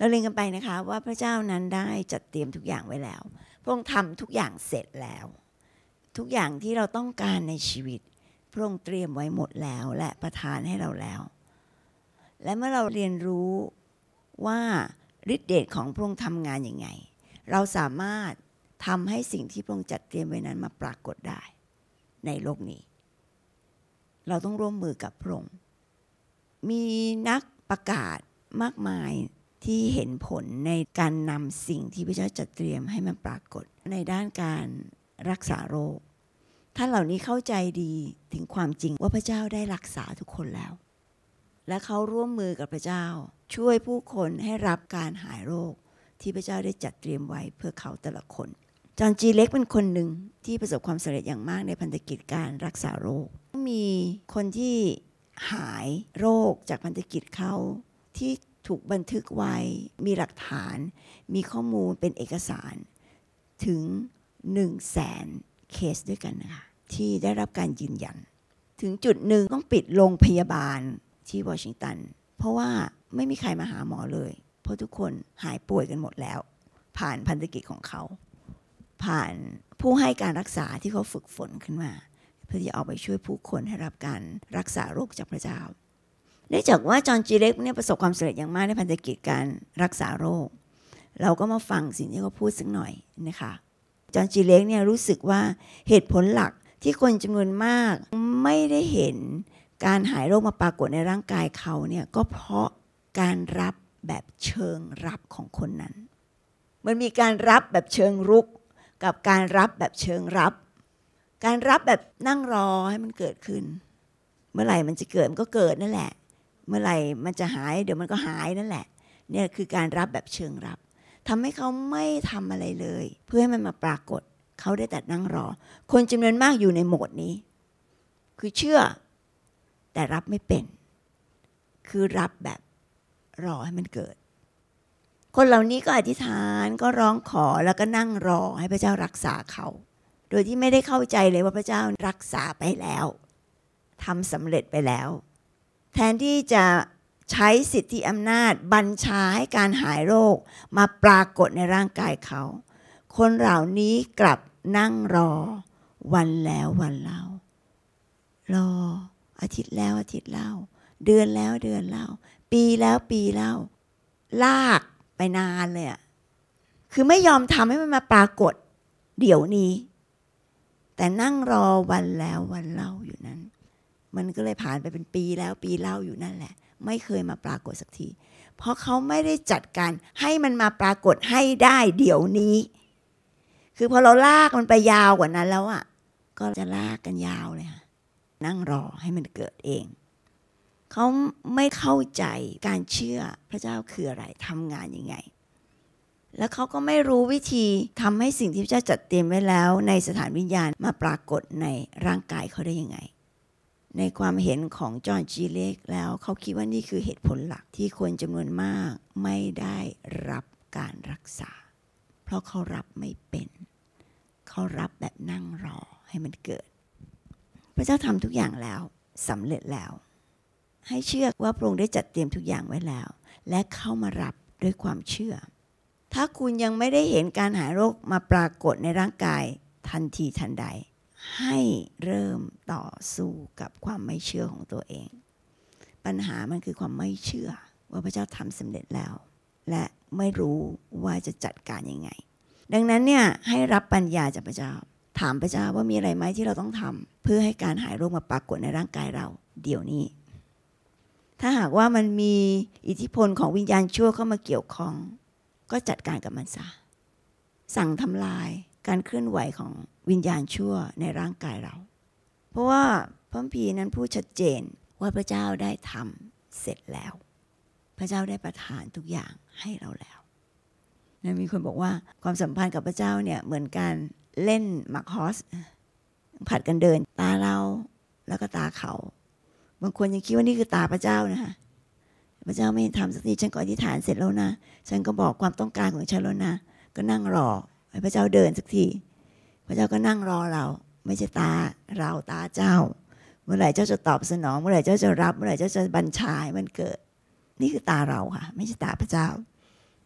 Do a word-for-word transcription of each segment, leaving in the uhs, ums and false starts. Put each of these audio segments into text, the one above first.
เราเรียนกันไปนะคะว่าพระเจ้านั้นได้จัดเตรียมทุกอย่างไว้แล้วพระองค์ทำทุกอย่างเสร็จแล้วทุกอย่างที่เราต้องการในชีวิตพระองค์เตรียมไว้หมดแล้วและประทานให้เราแล้วและเมื่อเราเรียนรู้ว่าฤทธิ์เดชของพระองค์ทำงานยังไงเราสามารถทำให้สิ่งที่พระองค์จัดเตรียมไว้นั้นมาปรากฏได้ในโลกนี้เราต้องร่วมมือกับพระองค์มีนักประกาศมากมายที่เห็นผลในการนำสิ่งที่พระเจ้าจัดเตรียมให้มันปรากฏในด้านการรักษาโรคท่านเหล่านี้เข้าใจดีถึงความจริงว่าพระเจ้าได้รักษาทุกคนแล้วและเขาร่วมมือกับพระเจ้าช่วยผู้คนให้รับการหายโรคที่พระเจ้าได้จัดเตรียมไว้เพื่อเขาแต่ละคนจอห์นจีเล็กเป็นคนหนึ่งที่ประสบความสำเร็จอย่างมากในพันธกิจการรักษาโรคมีคนที่หายโรคจากพันธกิจเขาที่ถูกบันทึกไว้มีหลักฐานมีข้อมูลเป็นเอกสารถึง หนึ่งแสน เคสด้วยกันนะคะที่ได้รับการยืนยันถึงจุดหนึ่งต้องปิดโรงพยาบาลที่วอชิงตันเพราะว่าไม่มีใครมาหาหมอเลยเพราะทุกคนหายป่วยกันหมดแล้วผ่านพันธกิจของเขาผ่านผู้ให้การรักษาที่เขาฝึกฝนขึ้นมาเพื่อที่จะเอาไปช่วยผู้คนให้รับการรักษาโรคจากพระเจ้าเนื่องจากว่าจอห์นจีเล็กเนี่ยประสบความสำเร็จอย่างมากในพันธกิจการรักษาโรคเราก็มาฟังสิ่งที่เขาพูดสักหน่อยนะคะจอห์นจีเล็กเนี่ยรู้สึกว่าเหตุผลหลักที่คนจำนวนมากไม่ได้เห็นการหายโรคมาปรากฏในร่างกายเขาเนี่ยก็เพราะการรับแบบเชิงรับของคนนั้นมันมีการรับแบบเชิงรุกกับการรับแบบเชิงรับการรับแบบนั่งรอให้มันเกิดขึ้นเมื่อไหร่มันจะเกิดมันก็เกิดนั่นแหละเมื่อไหร่มันจะหายเดี๋ยวมันก็หายนั่นแหละเนี่ยคือการรับแบบเชิงรับทำให้เขาไม่ทำอะไรเลยเพื่อให้มันมาปรากฏเขาได้แต่นั่งรอคนจำนวนมากอยู่ในโหมดนี้คือเชื่อแต่รับไม่เป็นคือรับแบบรอให้มันเกิดคนเหล่านี้ก็อธิษฐานก็ร้องขอแล้วก็นั่งรอให้พระเจ้ารักษาเขาโดยที่ไม่ได้เข้าใจเลยว่าพระเจ้ารักษาไปแล้วทำสำเร็จไปแล้วแทนที่จะใช้สิทธิอำนาจบัญชาให้การหายโรคมาปรากฏในร่างกายเขาคนเหล่านี้กลับนั่งรอวันแล้ววันเล่ารออาทิตย์แล้วอาทิตย์เล่าเดือนแล้วเดือนเล่าปีแล้วปีเล่าลากไปนานเลยอ่ะคือไม่ยอมทำให้มันมาปรากฏเดี๋ยวนี้แต่นั่งรอวันแล้ววันเล่าอยู่นั้นมันก็เลยผ่านไปเป็นปีแล้วปีเล่าอยู่นั่นแหละไม่เคยมาปรากฏสักทีเพราะเขาไม่ได้จัดการให้มันมาปรากฏให้ได้เดี๋ยวนี้คือพอเราลากมันไปยาวกว่านั้นแล้วอ่ะก็จะลากกันยาวเลยค่ะนั่งรอให้มันเกิดเองเขาไม่เข้าใจการเชื่อพระเจ้าคืออะไรทำงานยังไงแล้วเขาก็ไม่รู้วิธีทำให้สิ่งที่พระเจ้าจัดเตรียมไว้แล้วในสถานวิญญาณมาปรากฏในร่างกายเขาได้ยังไงในความเห็นของจอห์นจีเล็กแล้วเขาคิดว่านี่คือเหตุผลหลักที่คนจำนวนมากไม่ได้รับการรักษาเพราะเขารับไม่เป็นเขารับแบบนั่งรอให้มันเกิดพระเจ้าทำทุกอย่างแล้วสำเร็จแล้วให้เชื่อว่าพระองค์ได้จัดเตรียมทุกอย่างไว้แล้วและเข้ามารับด้วยความเชื่อถ้าคุณยังไม่ได้เห็นการหายโรคมาปรากฏในร่างกายทันทีทันใดให้เริ่มต่อสู้กับความไม่เชื่อของตัวเองปัญหามันคือความไม่เชื่อว่าพระเจ้าทำสำเร็จแล้วและไม่รู้ว่าจะจัดการยังไงดังนั้นเนี่ยให้รับปัญญาจากพระเจ้าถามพระเจ้าว่ามีอะไรไหมที่เราต้องทำเพื่อให้การหายโรคมาปรากฏในร่างกายเราเดี๋ยวนี้ถ้าหากว่ามันมีอิทธิพลของวิญญาณชั่วเข้ามาเกี่ยวข้องก็จัดการกับมันซะสั่งทำลายการเคลื่อนไหวของวิญญาณชั่วในร่างกายเราเพราะว่าพระคัมภีร์นั้นพูดชัดเจนว่าพระเจ้าได้ทำเสร็จแล้วพระเจ้าได้ประทานทุกอย่างให้เราแล้วนะมีคนบอกว่าความสัมพันธ์กับพระเจ้าเนี่ยเหมือนการเล่นหมากฮอสผัดกันเดินตาเราแล้วก็ตาเขาบางคนยังคิดว่านี่คือตาพระเจ้านะคะพระเจ้าไม่ทำสักทีฉันก็อธิษฐานเสร็จแล้วนะฉันก็บอกความต้องการของฉันแล้วนะก็นั่งรอให้พระเจ้าเดินสักทีพระเจ้าก็นั่งรอเราไม่ใช่ตาเราตาเจ้าเมื่อไหร่เจ้าจะตอบสนองเมื่อไหร่เจ้าจะรับเมื่อไหร่เจ้าจะบัญชาให้มันเกิดนี่คือตาเราค่ะไม่ใช่ตาพระเจ้า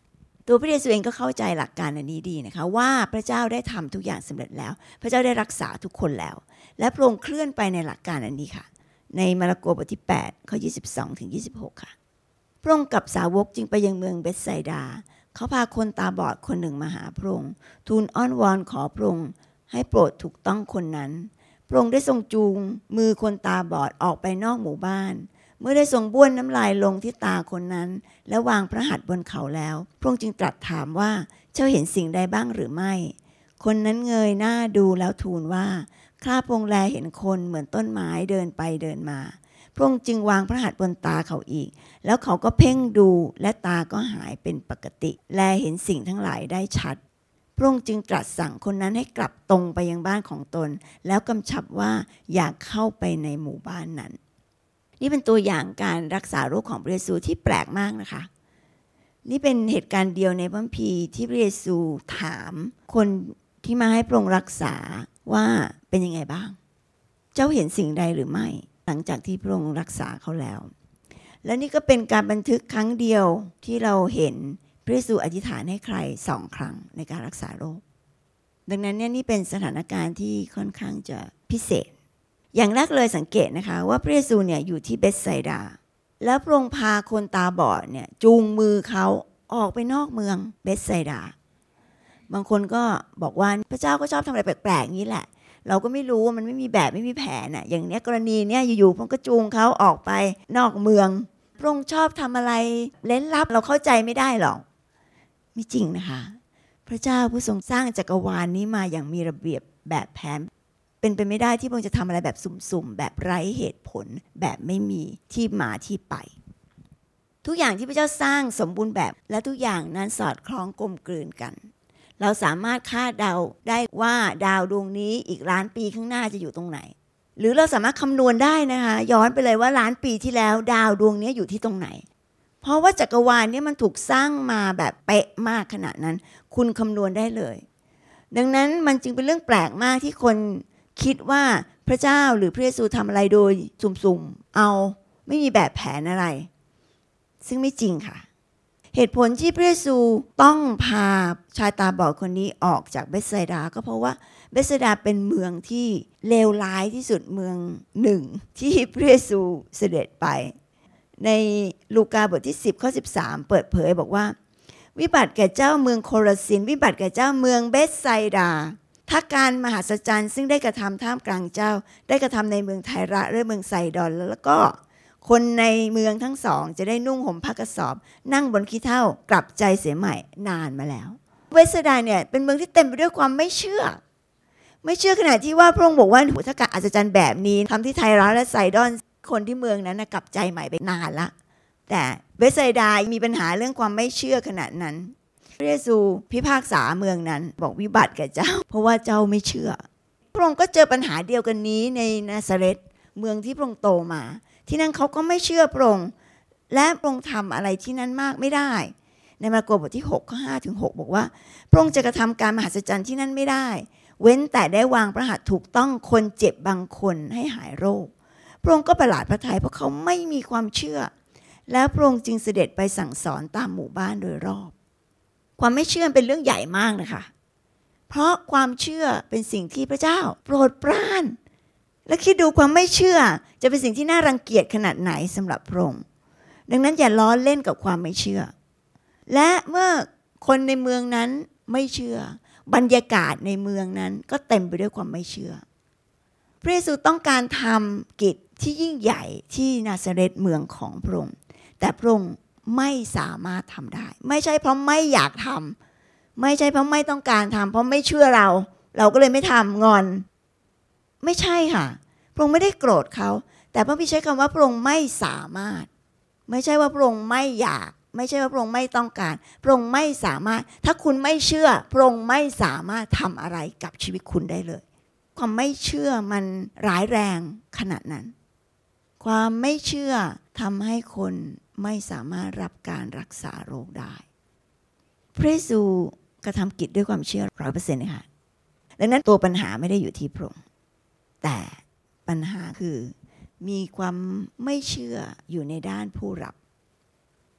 ตัวพระเยซูเองก็เข้าใจหลักการอันนี้ดีนะคะว่าพระเจ้าได้ทำทุกอย่างสำเร็จแล้วพระเจ้าได้รักษาทุกคนแล้วและพระองค์เคลื่อนไปในหลักการอันนี้ค่ะในมาระโกบทที่แปดข้อยี่สิบสองถึงยี่สิบหกค่ะพระองค์กับสาวกจึงไปยังเมืองเบธไซดาเขาพาคนตาบอดคนหนึ่งมาหาพระองค์ทูลอ้อนวอนขอพระองค์ให้โปรดถูกต้องคนนั้นพระองค์ได้ทรงจูงมือคนตาบอดออกไปนอกหมู่บ้านเมื่อได้ทรงบ้วนน้ำลายลงที่ตาคนนั้นและวางพระหัตถ์บนเขาแล้วพระองค์จึงตรัสถามว่าเจ้าเห็นสิ่งใดบ้างหรือไม่คนนั้นเงยหน้าดูแล้วทูลว่าข้าพระองค์แลเห็นคนเหมือนต้นไม้เดินไปเดินมาพระองค์จึงวางพระหัตถ์บนตาเขาอีกแล้วเขาก็เพ่งดูและตาก็หายเป็นปกติแลเห็นสิ่งทั้งหลายได้ชัดพระองค์จึงตรัสสั่งคนนั้นให้กลับตรงไปยังบ้านของตนแล้วกำชับว่าอย่าเข้าไปในหมู่บ้านนั้นนี่เป็นตัวอย่างการรักษาโรคของพระเยซูที่แปลกมากนะคะนี่เป็นเหตุการณ์เดียวในพระคัมภีร์ที่พระเยซูถามคนที่มาให้พระองค์รักษาว่าเป็นยังไงบ้างเจ้าเห็นสิ่งใดหรือไม่หลังจากที่พระองค์รักษาเขาแล้วและนี่ก็เป็นการบันทึกครั้งเดียวที่เราเห็นพระเยซูอธิษฐานให้ใครสองครั้งในการรักษาโรคดังนั้นเนี่ยนี่เป็นสถานการณ์ที่ค่อนข้างจะพิเศษอย่างแรกเลยสังเกตนะคะว่าพระเยซูเนี่ยอยู่ที่เบธไซดาแล้วพระองค์พาคนตาบอดเนี่ยจูงมือเขาออกไปนอกเมืองเบธไซดาบางคนก็บอกว่าพระเจ้าก็ชอบทำอะไรแปลกๆอย่างนี้แหละเราก็ไม่รู้ว่ามันไม่มีแบบไม่มีแผนน่ะอย่างเนี้ยกรณีเนี้ยอยู่ๆพระองค์ก็จูงเขาออกไปนอกเมืองพระองค์ชอบทำอะไรเล้นลับเราเข้าใจไม่ได้หรอกไม่จริงนะคะพระเจ้าผู้ทรงสร้างจักรวาล นี้มาอย่างมีระเบียบแบบแผนเป็นไปไม่ได้ที่พระองค์จะทำอะไรแบบสุ่มๆแบบไร้เหตุผลแบบไม่มีที่มาที่ไปทุกอย่างที่พระเจ้าสร้างสมบูรณ์แบบและทุกอย่างนั้นสอดคล้องกลมกลืนกันเราสามารถคาดเดาได้ว่าดาวดวงนี้อีกล้านปีข้างหน้าจะอยู่ตรงไหนหรือเราสามารถคำนวณได้นะคะย้อนไปเลยว่าล้านปีที่แล้วดาวดวงนี้อยู่ที่ตรงไหนเพราะว่าจักรวาลนี้มันถูกสร้างมาแบบเป๊ะมากขนาดนั้นคุณคำนวณได้เลยดังนั้นมันจึงเป็นเรื่องแปลกมากที่คนคิดว่าพระเจ้าหรือพระเยซูทำอะไรโดยสุ่มๆเอาไม่มีแบบแผนอะไรซึ่งไม่จริงค่ะเหตุผลที่พระเยซูต้องพาชายตาบอดคนนี้ออกจากเบธไซดาก็เพราะว่าเบธไซดาเป็นเมืองที่เลวร้ายที่สุดเมืองหนึ่งที่พระเยซูเสด็จไปในลูกาบทที่สิบข้อสิบสามเปิดเผยบอกว่าวิบัติแก่เจ้าเมืองโคราซินวิบัติแก่เจ้าเมืองเบธไซดาถ้าการมหัศจรรย์ซึ่งได้กระทำท่ามกลางเจ้าได้กระทำในเมืองไทระและเมืองไซดอนแล้วก็คนในเมืองทั้งสองจะได้นุ่งห่มผ้ากระสอบนั่งบนขี้เถ้ากลับใจเสียใหม่นานมาแล้วเบธไซดาเนี่ยเป็นเมืองที่เต็มไปด้วยความไม่เชื่อไม่เชื่อขนาดที่ว่าพระองค์บอกว่าถ้าการอัศจรรย์แบบนี้ทำที่ไทระและไซดอนคนที่เมืองนั้นกลับใจใหม่ไปนานละแต่เบธไซดามีปัญหาเรื่องความไม่เชื่อขนาดนั้นพระเยซูพิพากษาเมืองนั้นบอกวิบัติแก่เจ้าเพราะว่าเจ้าไม่เชื่อพระองค์ก็เจอปัญหาเดียวกันนี้ในนาซาเรตเมืองที่พระองค์โตมาที่นั่นเขาก็ไม่เชื่อพระองค์และพระองค์ทำอะไรที่นั่นมากไม่ได้ในมาระโกบทที่หกข้อห้าถึงหกบอกว่าพระองค์จะกระทำการมหัศจรรย์ที่นั่นไม่ได้เว้นแต่ได้วางพระหัตถ์ถูกต้องคนเจ็บบางคนให้หายโรคพระองค์ก็ประหลาดพระทัยเพราะเขาไม่มีความเชื่อแล้วพระองค์จึงเสด็จไปสั่งสอนตามหมู่บ้านโดยรอบความไม่เชื่อเป็นเรื่องใหญ่มากนะคะเพราะความเชื่อเป็นสิ่งที่พระเจ้าโปรดปรานและคิดดูความไม่เชื่อจะเป็นสิ่งที่น่ารังเกียจขนาดไหนสำหรับพระองค์ดังนั้นอย่าล้อเล่นกับความไม่เชื่อและเมื่อคนในเมืองนั้นไม่เชื่อบรรยากาศในเมืองนั้นก็เต็มไปด้วยความไม่เชื่อพระเยซูต้องการทำกิจที่ยิ่งใหญ่ที่นาซาเรตเมืองของพระองค์แต่พระองค์ไม่สามารถทำได้ไม่ใช่เพราะไม่อยากทำไม่ใช่เพราะไม่ต้องการทำเพราะไม่เชื่อเราเราก็เลยไม่ทำงอนไม่ใช่ค่ะพระองค์ไม่ได้โกรธเขาแต่พระพี่ใช้คำว่าพระองค์ไม่สามารถไม่ใช่ว่าพระองค์ไม่อยากไม่ใช่ว่าพระองค์ไม่ต้องการพระองค์ไม่สามารถถ้าคุณไม่เชื่อพระองค์ไม่สามารถทำอะไรกับชีวิตคุณได้เลยความไม่เชื่อมันร้ายแรงขนาดนั้นความไม่เชื่อทำให้คนไม่สามารถรับการรักษาโรคได้พระเยซูกระทำกิจด้วยความเชื่อ ร้อยเปอร์เซ็นต์ นะคะดังนั้นตัวปัญหาไม่ได้อยู่ที่พระองค์แต่ปัญหาคือมีความไม่เชื่ออยู่ในด้านผู้รับ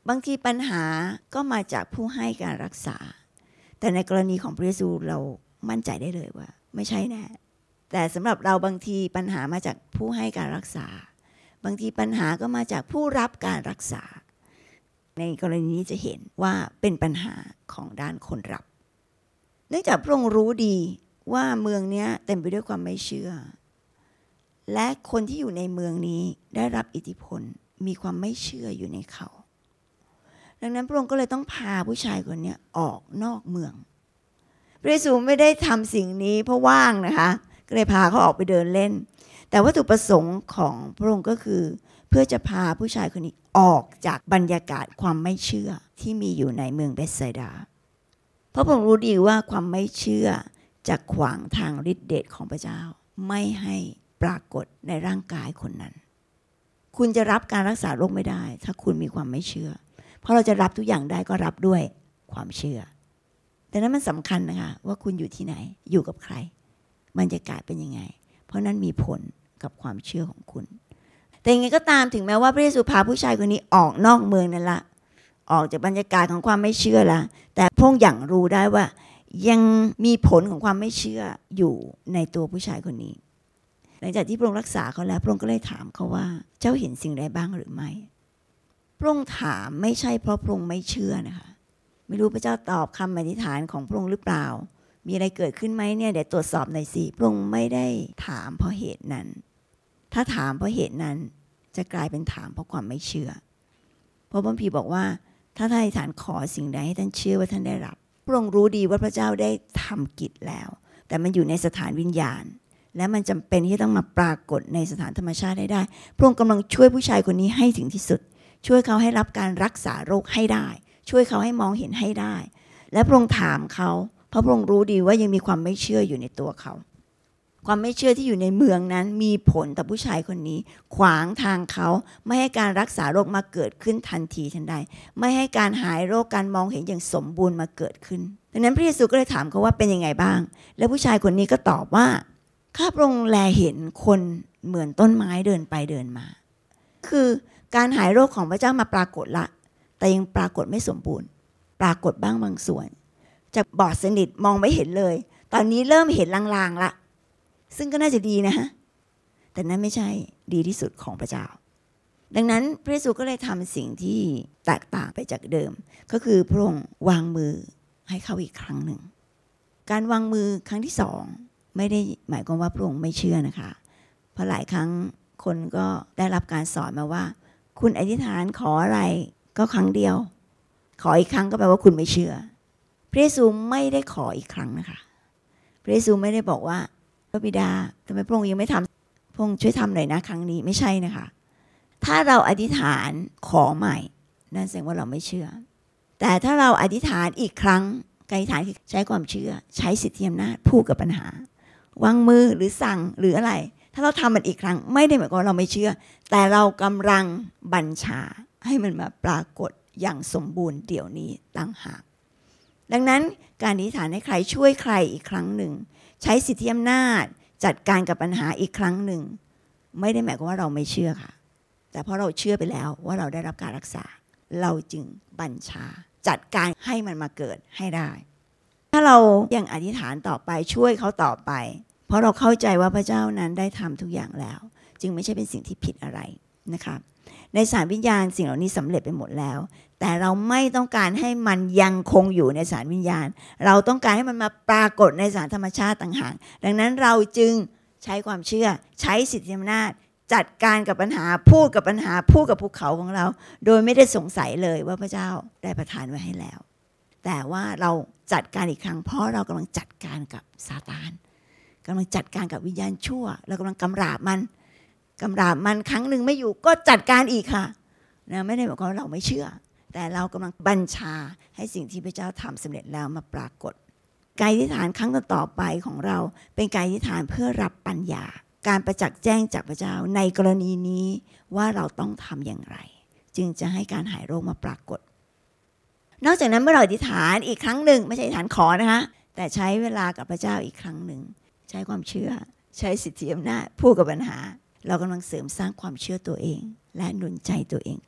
บางทีปัญหาก็มาจากผู้ให้การรักษาแต่ในกรณีของพระเยซูเรามั่นใจได้เลยว่าไม่ใช่แน่แต่สำหรับเราบางทีปัญหามาจากผู้ให้การรักษาบางทีปัญหาก็มาจากผู้รับการรักษาในกรณีนี้จะเห็นว่าเป็นปัญหาของด้านคนรับเนื่องจากพระองค์รู้ดีว่าเมืองนี้เต็มไปด้วยความไม่เชื่อและคนที่อยู่ในเมืองนี้ได้รับอิทธิพลมีความไม่เชื่ออยู่ในเขาดังนั้นพระองค์ก็เลยต้องพาผู้ชายคนนี้ออกนอกเมืองพระเยซูไม่ได้ทำสิ่งนี้เพราะว่างนะคะก็เลยพาเขาออกไปเดินเล่นแต่วัตถุประสงค์ของพระองค์ก็คือเพื่อจะพาผู้ชายคนนี้ออกจากบรรยากาศความไม่เชื่อที่มีอยู่ในเมืองเบธไซดาเพราะพระองค์รู้ดีว่าความไม่เชื่อจะขวางทางฤทธิ์เดชของพระเจ้าไม่ให้ปรากฏในร่างกายคนนั้นคุณจะรับการรักษาโรคไม่ได้ถ้าคุณมีความไม่เชื่อเพราะเราจะรับทุกอย่างได้ก็รับด้วยความเชื่อแต่นั้นมันสำคัญนะคะว่าคุณอยู่ที่ไหนอยู่กับใครบรรยากาศเป็นยังไงเพราะนั้นมีผลกับความเชื่อของคุณแต่ยังไงก็ตามถึงแม้ว่าพระเยซูพาผู้ชายคนนี้ออกนอกเมืองนั่นละออกจากบรรยากาศของความไม่เชื่อละแต่พระองค์ยังรู้ได้ว่ายังมีผลของความไม่เชื่ออยู่ในตัวผู้ชายคนนี้หลังจากที่พระองค์รักษาเขาแล้วพระองค์ก็เลยถามเขาว่าเจ้าเห็นสิ่งใดบ้างหรือไม่พระองค์ถามไม่ใช่เพราะพระองค์ไม่เชื่อนะคะไม่รู้พระเจ้าตอบคำอธิษฐานของพระองค์หรือเปล่ามีอะไรเกิดขึ้นไหมเนี่ยเดี๋ยวตรวจสอบหน่อยสิพระองค์ไม่ได้ถามเพราะเหตุนั้นถ้าถามเพราะเหตุนั้นจะกลายเป็นถามเพราะความไม่เชื่อเพราะพระคัมภีร์บอกว่าถ้าท่านอธิษฐานขอสิ่งใดให้ท่านเชื่อว่าท่านได้รับพระองค์รู้ดีว่าพระเจ้าได้ทำกิจแล้วแต่มันอยู่ในสถานวิญญาณและมันจำเป็นที่ต้องมาปรากฏในสถานธรรมชาติให้ได้พระองค์กำลังช่วยผู้ชายคนนี้ให้ถึงที่สุดช่วยเขาให้รับการรักษาโรคให้ได้ช่วยเขาให้มองเห็นให้ได้และพระองค์ถามเขาเพราะพระองค์รู้ดีว่ายังมีความไม่เชื่ออยู่ในตัวเขาความไม่เชื่อที่อยู่ในเมืองนั้นมีผลต่อผู้ชายคนนี้ขวางทางเขาไม่ให้การรักษาโรคมาเกิดขึ้นทันทีทันใดไม่ให้การหายโรคการมองเห็นอย่างสมบูรณ์มาเกิดขึ้นดังนั้นพระเยซูก็เลยถามเขาว่าเป็นยังไงบ้างแล้วผู้ชายคนนี้ก็ตอบว่าข้าพระองค์แลเห็นคนเหมือนต้นไม้เดินไปเดินมาคือการหายโรคของพระเจ้ามาปรากฏละแต่ยังปรากฏไม่สมบูรณ์ปรากฏบ้างบางส่วนจากบอดสนิทมองไม่เห็นเลยตอนนี้เริ่มเห็นลางๆละซึ่งก็น่าจะดีนะฮะแต่นั้นไม่ใช่ดีที่สุดของพระเจ้าดังนั้นพระเยซูก็เลยทำสิ่งที่แตกต่างไปจากเดิมก็คือพระองค์วางมือให้เขาอีกครั้งหนึ่งการวางมือครั้งที่สองไม่ได้หมายความว่าพระองค์ไม่เชื่อนะคะเพราะหลายครั้งคนก็ได้รับการสอนมาว่าคุณอธิษฐานขออะไรก็ครั้งเดียวขออีกครั้งก็แปลว่าคุณไม่เชื่อพระเยซูไม่ได้ขออีกครั้งนะคะพระเยซูไม่ได้บอกว่าพระบิดาทำไมพระองค์ยังไม่ทำพระองค์ช่วยทำหน่อยนะครั้งนี้ไม่ใช่นะคะถ้าเราอธิษฐานขอใหม่นั่นแสดงว่าเราไม่เชื่อแต่ถ้าเราอธิษฐานอีกครั้งการอธิษฐานคือใช้ความเชื่อใช้สิทธิอำนาจพูดกับปัญหาวางมือหรือสั่งหรืออะไรถ้าเราทำมันอีกครั้งไม่ได้หมายความว่าเราไม่เชื่อแต่เรากำลังบัญชาให้มันมาปรากฏอย่างสมบูรณ์เดี๋ยวนี้ต่างหากดังนั้นการอธิษฐานให้ใครช่วยใครอีกครั้งหนึ่งใช้สิทธิอำนาจจัดการกับปัญหาอีกครั้งหนึ่งไม่ได้หมายความว่าเราไม่เชื่อค่ะแต่เพราะเราเชื่อไปแล้วว่าเราได้รับการรักษาเราจึงบัญชาจัดการให้มันมาเกิดให้ได้ถ้าเรายังอธิษฐานต่อไปช่วยเขาต่อไปเพราะเราเข้าใจว่าพระเจ้านั้นได้ทำทุกอย่างแล้วจึงไม่ใช่เป็นสิ่งที่ผิดอะไรนะคะในสารวิญญาณสิ่งเหล่านี้สำเร็จไปหมดแล้วแต่เราไม่ต้องการให้มันยังคงอยู่ในสารวิญญาณเราต้องการให้มันมาปรากฏในสารธรรมชาติต่างหากดังนั้นเราจึงใช้ความเชื่อใช้สิทธิอำนาจจัดการกับปัญหาพูดกับปัญหาพูดกับภูเขาของเราโดยไม่ได้สงสัยเลยว่าพระเจ้าได้ประทานไว้ให้แล้วแต่ว่าเราจัดการอีกครั้งเพราะเรากำลังจัดการกับซาตานกำลังจัดการกับวิญญาณชั่วเรากำลังกำราบมันกำราบมันครั้งหนึ่งไม่อยู่ก็จัดการอีกค่ะนะไม่ได้หมายความว่าเราไม่เชื่อแต่เรากำลังบัญชาให้สิ่งที่พระเจ้าทำสำเร็จแล้วมาปรากฏการอธิษฐานครั้งต่อไปของเราเป็นการอธิษฐานเพื่อรับปัญญาการประจักษ์แจ้งจากพระเจ้าในกรณีนี้ว่าเราต้องทำอย่างไรจึงจะให้การหายโรคมาปรากฏนอกจากนั้นเมื่อเราอธิษฐานอีกครั้งหนึ่งไม่ใช่อธิษฐานขอนะคะแต่ใช้เวลากับพระเจ้าอีกครั้งหนึ่งใช้ความเชื่อใช้สิทธิอำนาจพูดกับปัญหาเรากำลังเสริมสร้างความเชื่อตัวเองและหนุนใจตัวเอง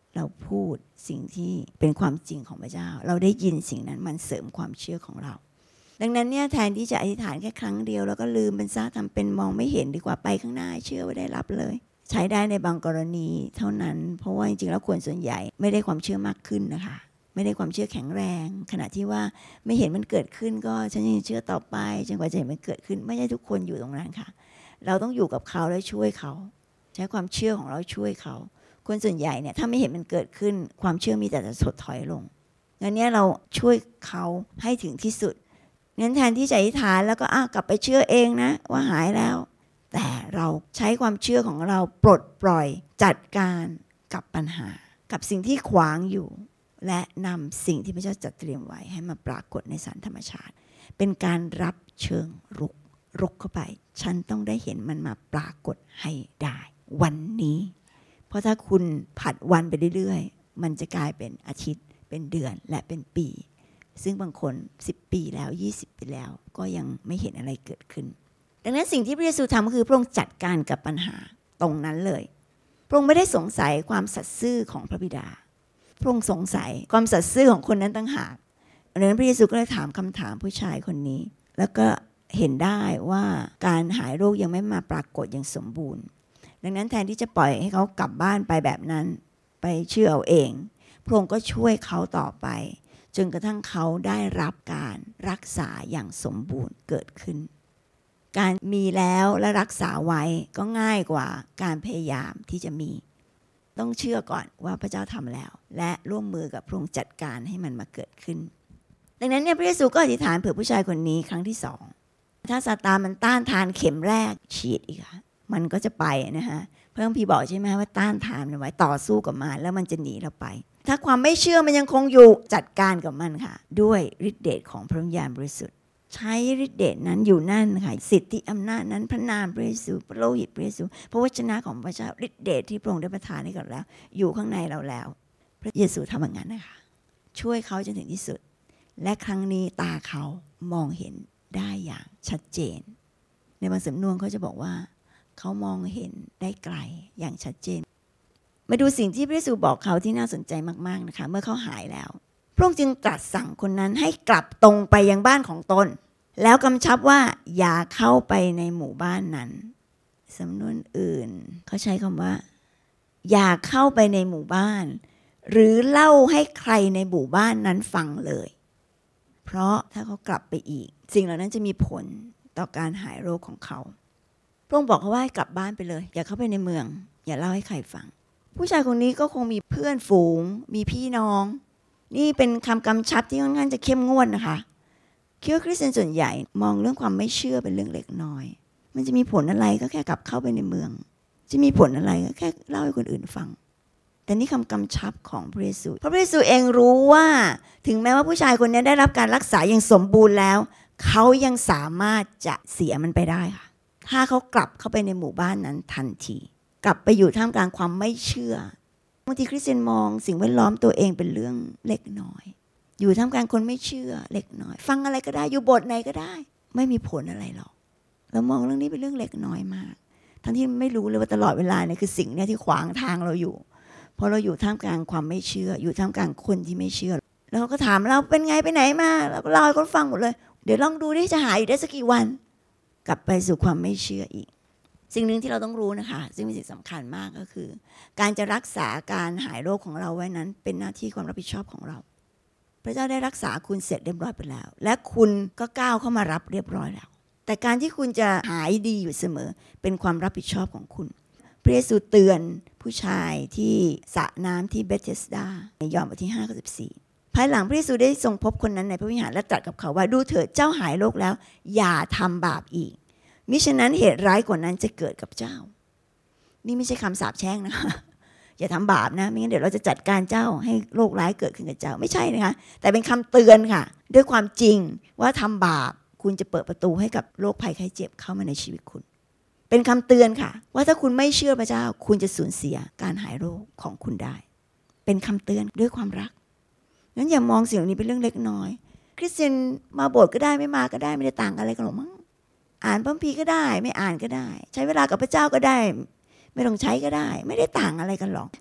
เราพูดสิ่งที่เป็นความจริงของพระเจ้าเราได้ยินสิ่งนั้นมันเสริมความเชื่อของเราดังนั้นเนี่ยแทนที่จะอธิษฐานแค่ครั้งเดียวแล้วก็ลืมเป็นซะทำเป็นมองไม่เห็นดีกว่าไปข้างหน้าเชื่อว่าได้รับเลยใช้ได้ในบางกรณีเท่านั้นเพราะว่าจริงๆแล้วคนส่วนใหญ่ไม่ได้ความเชื่อมากขึ้นนะคะไม่ได้ความเชื่อแข็งแรงขณะที่ว่าไม่เห็นมันเกิดขึ้นก็ฉันยังเชื่อต่อไปจนกว่าจะเห็นมันเกิดขึ้นไม่ใช่ทุกคนอยู่ตรงนั้นค่ะเราต้องอยู่กับเขาแล้วช่วยเขาใช้ความเชื่อของเราช่วยเขาคนส่วนใหญ่เนี่ยถ้าไม่เห็นมันเกิดขึ้นความเชื่อมีแต่จะถดถอยลงงั้นเนี่ยเราช่วยเขาให้ถึงที่สุดงั้นแทนที่จะอธิษฐานแล้วก็อ้าวกลับไปเชื่อเองนะว่าหายแล้วแต่เราใช้ความเชื่อของเราปลดปล่อยจัดการกับปัญหากับสิ่งที่ขวางอยู่และนำสิ่งที่พระเจ้าจัดเตรียมไว้ให้มาปรากฏในสารธรรมชาติเป็นการรับเชิงรุกรุกเข้าไปฉันต้องได้เห็นมันมาปรากฏให้ได้วันนี้เพราะถ้าคุณผัดวันไปเรื่อยๆมันจะกลายเป็นอาทิตย์เป็นเดือนและเป็นปีซึ่งบางคนสิบปีแล้วยี่สิบปีแล้วก็ยังไม่เห็นอะไรเกิดขึ้นดังนั้นสิ่งที่พระเยซูทำก็คือพระองค์จัดการกับปัญหาตรงนั้นเลยพระองค์ไม่ได้สงสัยความสัตย์ซื่อของพระบิดาพระองค์สงสัยความสัตย์ซื่อของคนนั้นต่างหากดังนั้นพระเยซูก็เลยถามคำถามผู้ชายคนนี้แล้วก็เห็นได้ว่าการหายโรคยังไม่มาปรากฏอย่างสมบูรณ์ดังนั้นแทนที่จะปล่อยให้เขากลับบ้านไปแบบนั้นไปเชื่อเอาเองพระองค์ก็ช่วยเขาต่อไปจนกระทั่งเขาได้รับการรักษาอย่างสมบูรณ์เกิดขึ้นการมีแล้วและรักษาไว้ก็ง่ายกว่าการพยายามที่จะมีต้องเชื่อก่อนว่าพระเจ้าทำแล้วและร่วมมือกับพระองค์จัดการให้มันมาเกิดขึ้นดังนั้นเนี่ยพระเยซูก็อธิษฐานเผื่อผู้ชายคนนี้ครั้งที่สองถ้าซาตานมันต้านทานเข็มแรกฉีดอีกค่ะมันก็จะไปนะคะเพิ่มพี่บอกใช่ไหมว่าต้านทานมันไว้ต่อสู้กับมันแล้วมันจะหนีเราไปถ้าความไม่เชื่อมันยังคงอยู่จัดการกับมันค่ะด้วยฤทธิเดชของพระวิญญาณบริสุทธิ์ใช้ฤทธิเดชนั้นอยู่นั่นค่ะสิทธิอำนาจนั้นพระนามพระเยซูพระโลหิตพระเยซูพระวจนะของพระเจ้าฤทธิเดชที่พระองค์ได้ประทานให้กับเราอยู่ข้างในเราแล้วพระเยซูทำอย่างนั้นนะคะช่วยเขาจนถึงที่สุดและครั้งนี้ตาเขามองเห็นได้อย่างชัดเจนในบางสำนวนเขาจะบอกว่าเขามองเห็นได้ไกลอย่างชัดเจนมาดูสิ่งที่พระเยซูบอกเขาที่น่าสนใจมากๆนะคะเมื่อเขาหายแล้วพระองค์จึงตรัสสั่งคนนั้นให้กลับตรงไปยังบ้านของตนแล้วกำชับว่าอย่าเข้าไปในหมู่บ้านนั้นสำนวนอื่นเขาใช้คำว่าอย่าเข้าไปในหมู่บ้านหรือเล่าให้ใครในหมู่บ้านนั้นฟังเลยเพราะถ้าเขากลับไปอีกสิ่งเหล่านั้นจะมีผลต่อการหายโรคของเขาพระองค์บอกเขาว่าให้กลับบ้านไปเลยอย่าเข้าไปในเมืองอย่าเล่าให้ใครฟังผู้ชายคนนี้ก็คงมีเพื่อนฝูงมีพี่น้องนี่เป็นคำกำชับที่ค่อนข้างจะเข้มงวดนะคะคิดว่าคริสเตียนส่วนใหญ่มองเรื่องความไม่เชื่อเป็นเรื่องเล็กน้อยมันจะมีผลอะไรก็แค่กลับเข้าไปในเมืองจะมีผลอะไรก็แค่เล่าให้คนอื่นฟังแต่นี่คำกำชับของพระเยซูพระเยซูเองรู้ว่าถึงแม้ว่าผู้ชายคนนี้ได้รับการรักษาอย่างสมบูรณ์แล้วเขายังสามารถจะเสียมันไปได้ค่ะถ้าเขากลับเข้าไปในหมู่บ้านนั้นทันทีกลับไปอยู่ท่ามกลางความไม่เชื่อบางทีคริสเตียนมองสิ่งแวดล้อมตัวเองเป็นเรื่องเล็กน้อยอยู่ท่ามกลางคนไม่เชื่อเล็กน้อยฟังอะไรก็ได้อยู่บทไหนก็ได้ไม่มีผลอะไรหรอกเรามองเรื่องนี้เป็นเรื่องเล็กน้อยมากทั้งที่ไม่รู้เลยว่าตลอดเวลาเนี่ยคือสิ่งนี้ที่ขวางทางเราอยู่เพราะเราอยู่ท่ามกลางความไม่เชื่ออยู่ท่ามกลางคนที่ไม่เชื่อแล้วเขาก็ถามเราเป็นไงไปไหนมาเราก็เล่าให้เขาฟังหมดเลยเดี๋ยวลองดูดิจะหายอยู่ได้สักกี่วันกลับไปสู่ความไม่เชื่ออีกสิ่งหนึ่งที่เราต้องรู้นะคะซึ่งเป็นสิ่งสำคัญมากก็คือการจะรักษาการหายโรคของเราไว้นั้นเป็นหน้าที่ความรับผิดชอบของเราพระเจ้าได้รักษาคุณเสร็จเรียบร้อยไปแล้วและคุณก็ก้าวเข้ามารับเรียบร้อยแล้วแต่การที่คุณจะหายดีอยู่เสมอเป็นความรับผิดชอบของคุณพระเยซูเตือนผู้ชายที่สระน้ำที่เบธเทสดาในยอห์นบทที่ห้าข้อสิบสี่ภายหลังพระเยซูได้ทรงพบคนนั้นในพระวิหารและตรัสกับเขาว่าดูเถิดเจ้าหายโรคแล้วอย่าทำบาปอีกมิฉะนั้นเหตุร้ายกว่านั้นจะเกิดกับเจ้านี่ไม่ใช่คำสาปแช่งนะคะอย่าทำบาปนะไม่งั้นเดี๋ยวเราจะจัดการเจ้าให้โรคร้ายเกิดขึ้นกับเจ้าไม่ใช่นะคะแต่เป็นคำเตือนค่ะด้วยความจริงว่าทำบาปคุณจะเปิดประตูให้กับโรคภัยไข้เจ็บเข้ามาในชีวิตคุณเป็นคำเตือนค่ะว่าถ้าคุณไม่เชื่อพระเจ้าคุณจะสูญเสียการหายโรคของคุณได้เป็นคำเตือนด้วยความรักงั้นอย่ามองสิ่งนี้เป็นเรื่องเล็กน้อยคริสเตียนมาโบสถ์ก็ได้ไม่มาก็ได้ไม่ได้ต่างอะไรกันหรอกมั้งอ่านพระคัมภีร์ก็ได้ไม่อ่านก็ได้ใช้เวลากับพระเจ้าก็ได้ไม่ต้องใช้ก็ได้ไม่ได้ต่างอะไรกันหรอก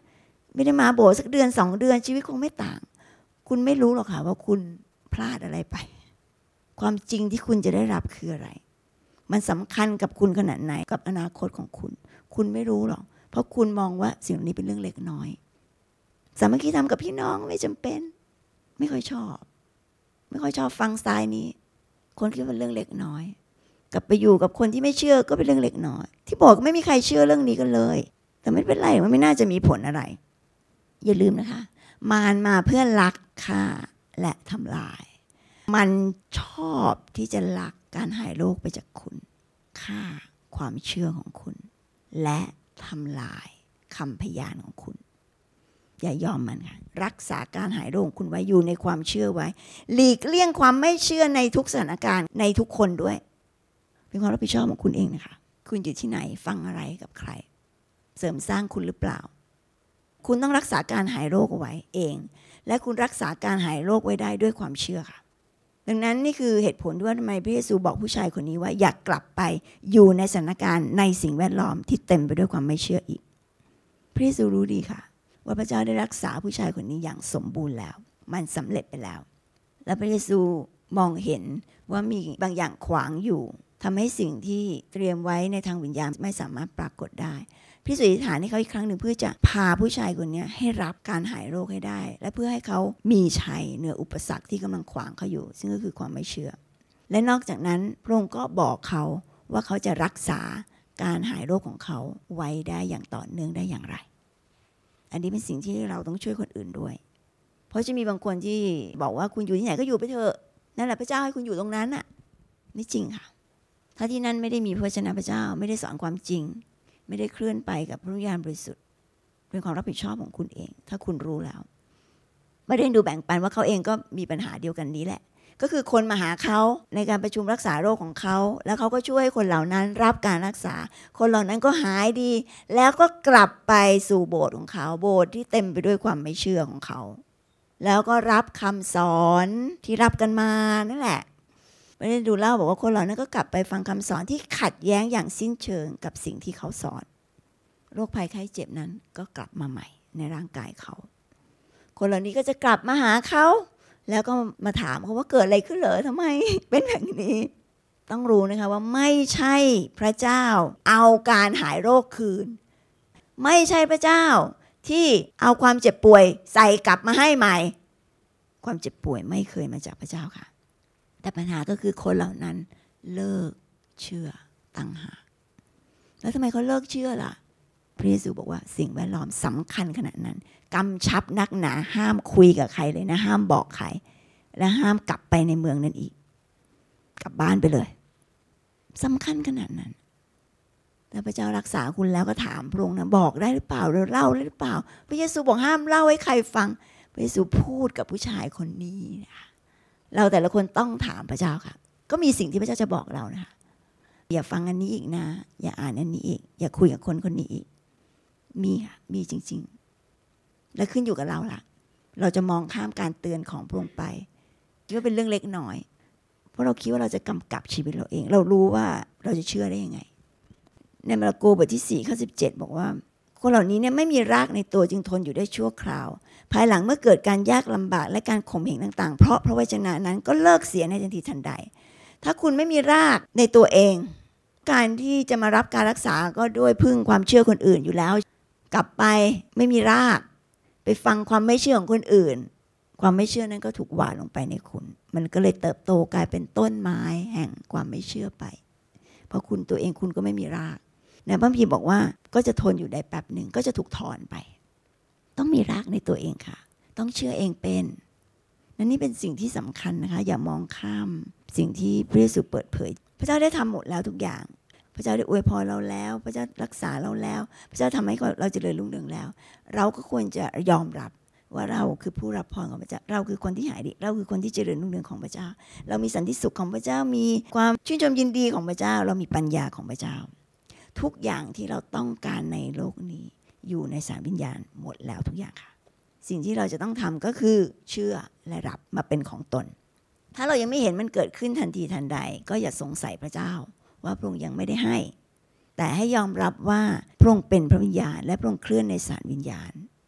ไม่ได้มาโบสถ์สักเดือนสองเดือนชีวิตคงไม่ต่างคุณไม่รู้หรอกค่ะว่าคุณพลาดอะไรไปความจริงที่คุณจะได้รับคืออะไรมันสำคัญกับคุณขนาดไหนกับอนาคตของคุณคุณไม่รู้หรอกเพราะคุณมองว่าสิ่งนี้เป็นเรื่องเล็กน้อยสามัคคีธรรมกับพี่น้องไม่จำเป็นไม่ค่อยชอบไม่ค่อยชอบฟังสไตล์นี้คนคิดว่าเรื่องเล็กน้อยกลับไปอยู่กับคนที่ไม่เชื่อก็เป็นเรื่องเล็กน้อยที่บอกไม่มีใครเชื่อเรื่องนี้กันเลยแต่ไม่เป็นไรมันไม่น่าจะมีผลอะไรอย่าลืมนะคะมารมาเพื่อลักฆ่าและทำลายมันชอบที่จะลักการหายโรคไปจากคุณฆ่าความเชื่อของคุณและทำลายคำพยานของคุณอย่ายอมมันค่ะรักษาการหายโรคคุณไว้อยู่ในความเชื่อไว้หลีกเลี่ยงความไม่เชื่อในทุกสถานการณ์ในทุกคนด้วยเป็นความรับผิดชอบของคุณเองนะคะคุณอยู่ที่ไหนฟังอะไรกับใครเสริมสร้างคุณหรือเปล่าคุณต้องรักษาการหายโรคเอาไว้เองและคุณรักษาการหายโรคไว้ได้ด้วยความเชื่อค่ะดังนั้นนี่คือเหตุผลที่ว่าทำไมพระเยซูบอกผู้ชายคนนี้ว่าอยากกลับไปอยู่ในสถานการณ์ในสิ่งแวดล้อมที่เต็มไปด้วยความไม่เชื่ออีกพระเยซูรู้ดีค่ะว่าพระเจ้าได้รักษาผู้ชายคนนี้อย่างสมบูรณ์แล้วมันสำเร็จไปแล้วและพระเยซูมองเห็นว่ามีบางอย่างขวางอยู่ทำให้สิ่งที่เตรียมไว้ในทางวิญญาณไม่สามารถปรากฏได้พี่สุอธิษฐานให้เขาอีกครั้งหนึ่งเพื่อจะพาผู้ชายคนนี้ให้รับการหายโรคให้ได้และเพื่อให้เขามีชัยเหนืออุปสรรคที่กำลังขวางเขาอยู่ซึ่งก็คือความไม่เชื่อและนอกจากนั้นพระองค์ก็บอกเขาว่าเขาจะรักษาการหายโรคของเขาไว้ได้อย่างต่อเนื่องได้อย่างไรอันนี้เป็นสิ่งที่เราต้องช่วยคนอื่นด้วยเพราะจะมีบางคนที่บอกว่าคุณอยู่ที่ไหนก็อยู่ไปเถอะนั่นแหละพระเจ้าให้คุณอยู่ตรงนั้นน่ะไม่จริงค่ะถ้าที่นั่นไม่ได้มีพระวจนะพระเจ้าไม่ได้สอนความจริงไม่ได้เคลื่อนไปกับพระวิญญาณบริสุทธิ์เป็นความรับผิดชอบของคุณเองถ้าคุณรู้แล้วไม่ได้ดูแบ่งปันว่าเขาเองก็มีปัญหาเดียวกันนี้แหละก็คือคนมาหาเขาในการประชุมรักษาโรคของเขาแล้วเขาก็ช่วยให้คนเหล่านั้นรับการรักษาคนเหล่านั้นก็หายดีแล้วก็กลับไปสู่โบสถ์ของเขาโบสถ์ที่เต็มไปด้วยความไม่เชื่อของเขาแล้วก็รับคำสอนที่รับกันมานั่นแหละไม่ได้ดูเล่าบอกว่าคนเหล่านั้นก็กลับไปฟังคำสอนที่ขัดแย้งอย่างสิ้นเชิงกับสิ่งที่เขาสอนโรคภัยไข้เจ็บนั้นก็กลับมาใหม่ในร่างกายเขาคนเหล่านี้ก็จะกลับมาหาเขาแล้วก็มาถามเขาว่าเกิดอะไรขึ้นเหรอทำไมเป็นแบบนี้ต้องรู้นะคะว่าไม่ใช่พระเจ้าเอาการหายโรคคืนไม่ใช่พระเจ้าที่เอาความเจ็บป่วยใส่กลับมาให้ใหม่ความเจ็บป่วยไม่เคยมาจากพระเจ้าค่ะแต่ปัญหาก็คือคนเหล่านั้นเลิกเชื่อต่างหากแล้วทำไมเขาเลิกเชื่อล่ะพระเยซูบอกว่าสิ่งแวดล้อมสำคัญขนาดนั้นกำชับนักหนาห้ามคุยกับใครเลยนะห้ามบอกใครและห้ามกลับไปในเมืองนั้นอีกกลับบ้านไปเลยสำคัญขนาดนั้นแต่พระเจ้ารักษาคุณแล้วก็ถามพระองค์นะบอกได้หรือเปล่าหรือเล่าได้หรือเปล่าพระเยซูบอกห้ามเล่าให้ใครฟังพระเยซูพูดกับผู้ชายคนนี้นะคะเราแต่ละคนต้องถามพระเจ้าค่ะก็มีสิ่งที่พระเจ้าจะบอกเรานะคะอย่าฟังอันนี้อีกนะอย่าอ่านอันนี้อีกอย่าคุยกับคนคนนี้อีกมีค่ะมีจริงๆและขึ้นอยู่กับเราล่ะเราจะมองข้ามการเตือนของพระองค์ไปคิดว่าเป็นเรื่องเล็กน้อยเพราะเราคิดว่าเราจะกำกับชีวิตเราเองเรารู้ว่าเราจะเชื่อได้ยังไงในมาระโกบทที่สี่ข้อสิบเจ็ดบอกว่าคนเหล่านี้เนี่ยไม่มีรากในตัวจึงทนอยู่ได้ชั่วคราวภายหลังเมื่อเกิดการยากลำบากและการข่มเหงต่างๆเพราะพระวจนะนั้นก็เลิกเสียในทันทีทันใดถ้าคุณไม่มีรากในตัวเองการที่จะมารับการรักษาก็ด้วยพึ่งความเชื่อคนอื่นอยู่แล้วกลับไปไม่มีรากไปฟังความไม่เชื่อของคนอื่นความไม่เชื่อนั้นก็ถูกหว่านลงไปในคุณมันก็เลยเติบโตกลายเป็นต้นไม้แห่งความไม่เชื่อไปเพราะคุณตัวเองคุณก็ไม่มีรากในพระคัมภีร์บอกว่าก็จะทนอยู่ได้แป๊บหนึ่งก็จะถูกถอนไปต้องมีรากในตัวเองค่ะต้องเชื่อเองเป็นนั่นนี่เป็นสิ่งที่สำคัญนะคะอย่ามองข้ามสิ่งที่พระเยซูเปิดเผยพระเจ้าได้ทำหมดแล้วทุกอย่างพระเจ้าได้อวยพรเราแล้วพระเจ้ารักษาเราแล้วพระเจ้าทำให้เราเจริญรุ่งเรืองแล้วเราก็ควรจะยอมรับว่าเราคือผู้รับพรของพระเจ้าเราคือคนที่หายดีเราคือคนที่เจริญรุ่งเรืองของพระเจ้าเรามีสันติสุขของพระเจ้ามีความชื่นชมยินดีของพระเจ้าเรามีปัญญาของพระเจ้าทุกอย่างที่เราต้องการในโลกนี้อยู่ในสารวิญญาณหมดแล้วทุกอย่างค่ะสิ่งที่เราจะต้องทำก็คือเชื่อและรับมาเป็นของตนถ้าเรายังไม่เห็นมันเกิดขึ้นทันทีทันใดก็อย่าสงสัยพระเจ้าว่าพระองค์ยังไม่ได้ให้แต่ให้ยอมรับว่าพระองค์เป็นพระวิญญาณและพระองค์เคลื่อนในสารวิญญาณ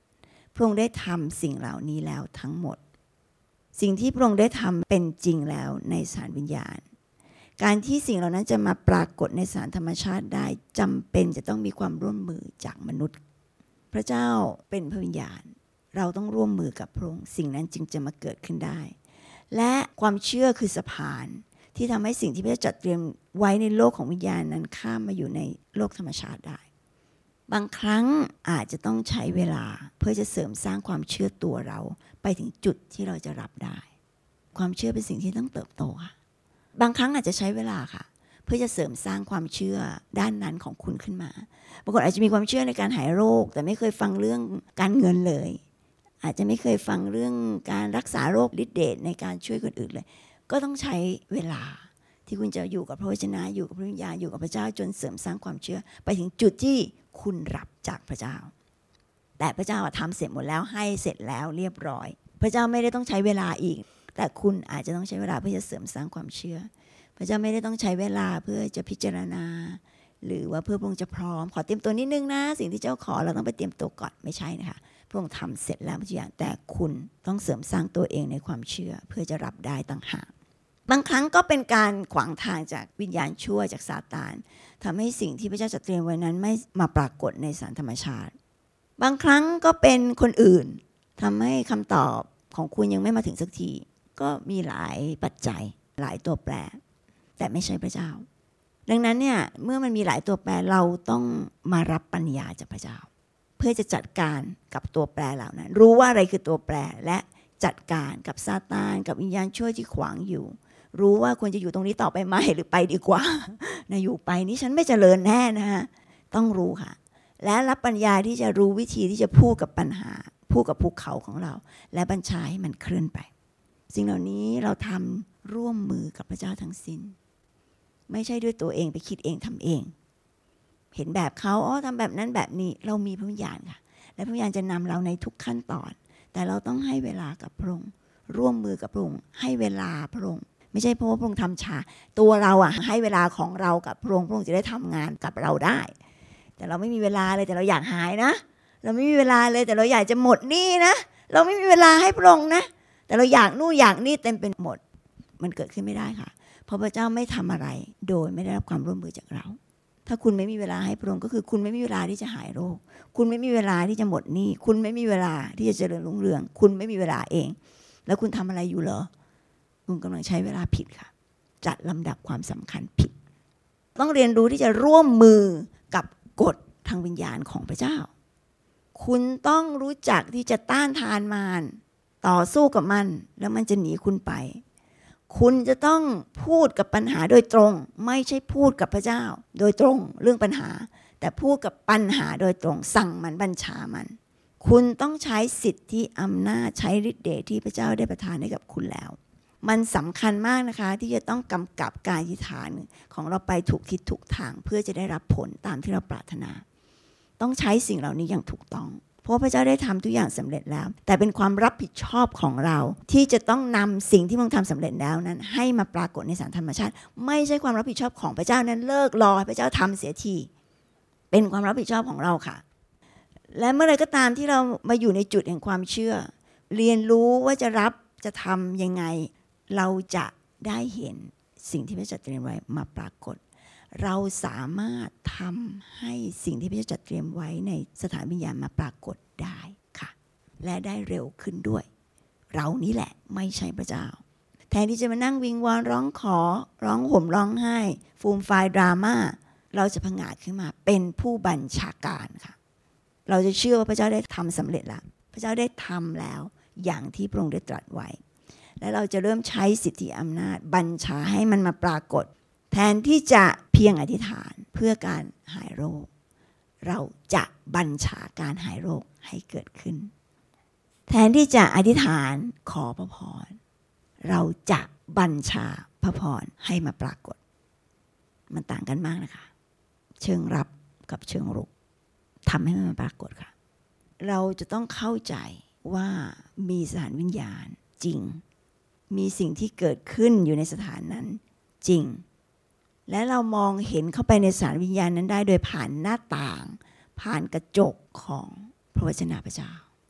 พระองค์ได้ทำสิ่งเหล่านี้แล้วทั้งหมดสิ่งที่พระองค์ได้ทำเป็นจริงแล้วในสถานวิญญาณการที่สิ่งเหล่านั้นจะมาปรากฏในสถานธรรมชาติได้จำเป็นจะต้องมีความร่วมมือจากมนุษย์พระเจ้าเป็นพระวิญญาณเราต้องร่วมมือกับพระองค์สิ่งนั้นจึงจะมาเกิดขึ้นได้และความเชื่อคือสะพานที่ทำให้สิ่งที่พระเจ้าจัดเตรียมไว้ในโลกของวิญญาณนั้นข้ามมาอยู่ในโลกธรรมชาติได้บางครั้งอาจจะต้องใช้เวลาเพื่อจะเสริมสร้างความเชื่อตัวเราไปถึงจุดที่เราจะรับได้ความเชื่อเป็นสิ่งที่ต้องเติบโตค่ะบางครั้งอาจจะใช้เวลาค่ะเพื่อจะเสริมสร้างความเชื่อด้านนั้นของคุณขึ้นมาบางคนอาจจะมีความเชื่อในการหายโรคแต่ไม่เคยฟังเรื่องการเงินเลยอาจจะไม่เคยฟังเรื่องการรักษาโรคฤทธิ์เดชในการช่วยคนอื่นเลยก็ต้องใช้เวลาที่คุณจะอยู่กับพระวจนะอยู่กับพระวิญญาณอยู่กับพระเจ้าจนเสริมสร้างความเชื่อไปถึงจุดที่คุณรับจากพระเจ้าแต่พระเจ้าทำเสร็จหมดแล้วให้เสร็จแล้วเรียบร้อยพระเจ้าไม่ได้ต้องใช้เวลาอีกแต่คุณอาจจะต้องใช้เวลาเพื่อจะเสริมสร้างความเชื่อพระเจ้าไม่ได้ต้องใช้เวลาเพื่อจะพิจารณาหรือว่าเพื่อพระองค์จะพร้อมขอเตรียมตัวนิดนึงนะสิ่งที่เจ้าขอเราต้องไปเตรียมตัวก่อนไม่ใช่นะคะพระองค์ทำเสร็จแล้วทุกอย่างแต่คุณต้องเสริมสร้างตัวเองในความเชื่อเพื่อจะรับได้ต่างหากบางครั้งก็เป็นการขวางทางจากวิญญาณชั่วจากซาตานทำให้สิ่งที่พระเจ้าจัดเตรียมไว้นั้นไม่มาปรากฏในสารธรรมชาติบางครั้งก็เป็นคนอื่นทำให้คำตอบของคุณยังไม่มาถึงสักทีก็มีหลายปัจจัยหลายตัวแปรแต่ไม่ใช่พระเจ้าดังนั้นเนี่ยเมื่อมันมีหลายตัวแปรเราต้องมารับปัญญาจากพระเจ้าเพื่อจะจัดการกับตัวแปรเหล่านั้นรู้ว่าอะไรคือตัวแปรและจัดการกับซาตานกับวิญญาณชั่วที่ขวางอยู่รู้ว่าควรจะอยู่ตรงนี้ต่อไปไหมหรือไปดีกว่านะอยู่ไปนี้ฉันไม่เจริญแน่นะฮะต้องรู้ค่ะและรับปัญญาที่จะรู้วิธีที่จะพูดกับปัญหาพูดกับภูเขาของเราและบัญชาให้มันเคลื่อนไปสิ่งเหล่านี้เราทำร่วมมือกับพระเจ้าทั้งสิ้นไม่ใช่ด้วยตัวเองไปคิดเองทำเองเห็นแบบเขาอ๋อทำแบบนั้นแบบนี้เรามีพระวิญญาณค่ะและพระวิญญาณจะนำเราในทุกขั้นตอนแต่เราต้องให้เวลากับพระองค์ร่วมมือกับพระองค์ให้เวลาพระองค์ไม่ใช่เพราะว่าพระองค์ทำช้าตัวเราอ่ะให้เวลาของเรากับพระองค์พระองค์จะได้ทำงานกับเราได้แต่เราไม่มีเวลาเลยแต่เราอยากหายนะเราไม่มีเวลาเลยแต่เราอยากจะหมดหนี้นะเราไม่มีเวลาให้พระองค์นะแต่เราอยากนู่นอยากนี่เต็มเป็นหมดมันเกิดขึ้นไม่ได้ค่ะเพราะพระเจ้าไม่ทำอะไรโดยไม่ได้รับความร่วมมือจากเราถ้าคุณไม่มีเวลาให้พระองค์ก็คือคุณไม่มีเวลาที่จะหายโรคคุณไม่มีเวลาที่จะหมดหนี้คุณไม่มีเวลาที่จะเจริญรุ่งเรืองคุณไม่มีเวลาเองแล้วคุณทำอะไรอยู่เหรอคุณกำลังใช้เวลาผิดค่ะจัดลำดับความสำคัญผิดต้องเรียนรู้ที่จะร่วมมือกับกฎทางวิญญาณของพระเจ้าคุณต้องรู้จักที่จะต้านทานมารต่อสู้กับมันแล้วมันจะหนีคุณไปคุณจะต้องพูดกับปัญหาโดยตรงไม่ใช่พูดกับพระเจ้าโดยตรงเรื่องปัญหาแต่พูดกับปัญหาโดยตรงสั่งมันบัญชามันคุณต้องใช้สิทธิอำนาจใช้ฤทธิ์เดชที่พระเจ้าได้ประทานให้กับคุณแล้วมันสำคัญมากนะคะที่จะต้องกำกับการอธิษฐานของเราไปถูกทิศถูกทางเพื่อจะได้รับผลตามที่เราปรารถนาต้องใช้สิ่งเหล่านี้อย่างถูกต้องเพราะพระเจ้าได้ทำทุกอย่างสำเร็จแล้วแต่เป็นความรับผิดชอบของเราที่จะต้องนำสิ่งที่มึงทำสำเร็จแล้วนั้นให้มาปรากฏในสารธรรมชาติไม่ใช่ความรับผิดชอบของพระเจ้านั้นเลิกรอให้พระเจ้าทำเสียทีเป็นความรับผิดชอบของเราค่ะและเมื่อไรก็ตามที่เรามาอยู่ในจุดแห่งความเชื่อเรียนรู้ว่าจะรับจะทำยังไงเราจะได้เห็นสิ่งที่พระเจ้าจัดเตรียมไว้มาปรากฏเราสามารถทำให้สิ่งที่พระเจ้าจัดเตรียมไว้ในสถานวิญญาณมาปรากฏได้ค่ะและได้เร็วขึ้นด้วยเรานี่แหละไม่ใช่พระเจ้าแทนที่จะมานั่งวิงวอนร้องขอร้องห่มร้องไห้ฟูมไฟดราม่าเราจะผงาดขึ้นมาเป็นผู้บัญชาการค่ะเราจะเชื่อว่าพระเจ้าได้ทำสำเร็จแล้วพระเจ้าได้ทำแล้วอย่างที่พระองค์ได้ตรัสไว้และเราจะเริ่มใช้สิทธิอำนาจบัญชาให้มันมาปรากฏแทนที่จะเพียงอธิษฐานเพื่อการหายโรคเราจะบัญชาการหายโรคให้เกิดขึ้นแทนที่จะอธิษฐานขอพระพรเราจะบัญชาพระพรให้มาปรากฏมันต่างกันมากนะคะเชิงรับกับเชิงรุกทำให้มันปรากฏค่ะเราจะต้องเข้าใจว่ามีสถานวิญญาณจริงมีสิ่งที่เกิดขึ้นอยู่ในสถานนั้นจริงและเรามองเห็นเข้าไปในสถานวิญญาณนั้นได้โดยผ่านหน้าต่างผ่านกระจกของพระวจนะพระเจ้า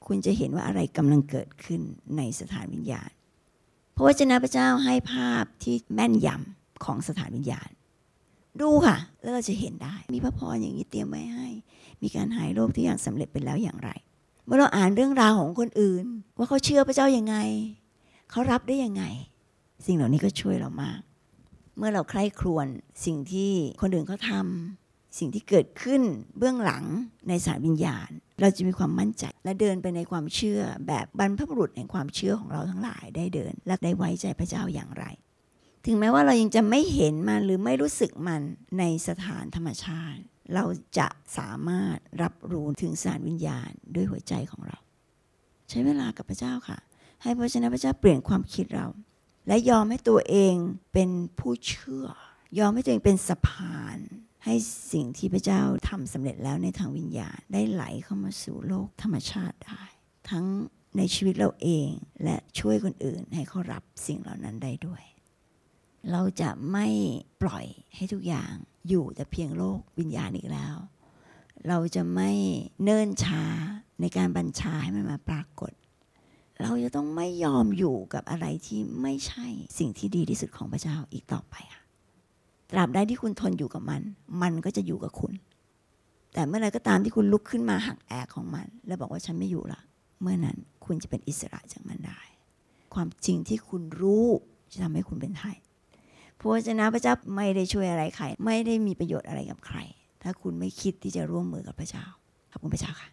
คุณจะเห็นว่าอะไรกำลังเกิดขึ้นในสถานวิญญาณพระวจนะพระเจ้าให้ภาพที่แม่นยำของสถานวิญญาณดูค่ะแล้วเราจะเห็นได้มีพระพรอย่างนี้เตรียมไว้ให้มีการหายโรคที่อย่างสำเร็จไปแล้วอย่างไรเมื่อเราอ่านเรื่องราวของคนอื่นว่าเขาเชื่อพระเจ้ายังไงเขารับได้ยังไงสิ่งเหล่านี้ก็ช่วยเรามากเมื่อเราใคร่ครวญสิ่งที่คนอื่นเขาทำสิ่งที่เกิดขึ้นเบื้องหลังในสายวิญญาณเราจะมีความมั่นใจและเดินไปในความเชื่อแบบบรรพบุรุษแห่งความเชื่อของเราทั้งหลายได้เดินและได้ไว้ใจพระเจ้าอย่างไรถึงแม้ว่าเรายังจะไม่เห็นมันหรือไม่รู้สึกมันในสถานธรรมชาติเราจะสามารถรับรู้ถึงสารวิญญาณด้วยหัวใจของเราใช้เวลากับพระเจ้าค่ะให้พระวจนะพระเจ้าเปลี่ยนความคิดเราและยอมให้ตัวเองเป็นผู้เชื่อยอมให้ตัวเองเป็นสะพานให้สิ่งที่พระเจ้าทำสำเร็จแล้วในทางวิญญาณได้ไหลเข้ามาสู่โลกธรรมชาติได้ทั้งในชีวิตเราเองและช่วยคนอื่นให้เขารับสิ่งเหล่านั้นได้ด้วยเราจะไม่ปล่อยให้ทุกอย่างอยู่แต่เพียงโลกวิญญาณอีกแล้วเราจะไม่เนิ่นช้าในการบัญชาให้มันมาปรากฏเราจะต้องไม่ยอมอยู่กับอะไรที่ไม่ใช่สิ่งที่ดีที่สุดของพระเจ้าอีกต่อไปค่ะตราบใดที่คุณทนอยู่กับมันมันก็จะอยู่กับคุณแต่เมื่อไรก็ตามที่คุณลุกขึ้นมาหักแอกของมันแล้วบอกว่าฉันไม่อยู่ละเมื่อนั้นคุณจะเป็นอิสระจากมันได้ความจริงที่คุณรู้จะทำให้คุณเป็นไทยพระวจนะพระเจ้าไม่ได้ช่วยอะไรใครไม่ได้มีประโยชน์อะไรกับใครถ้าคุณไม่คิดที่จะร่วมมือกับพระเจ้าขอบคุณพระเจ้าค่ะ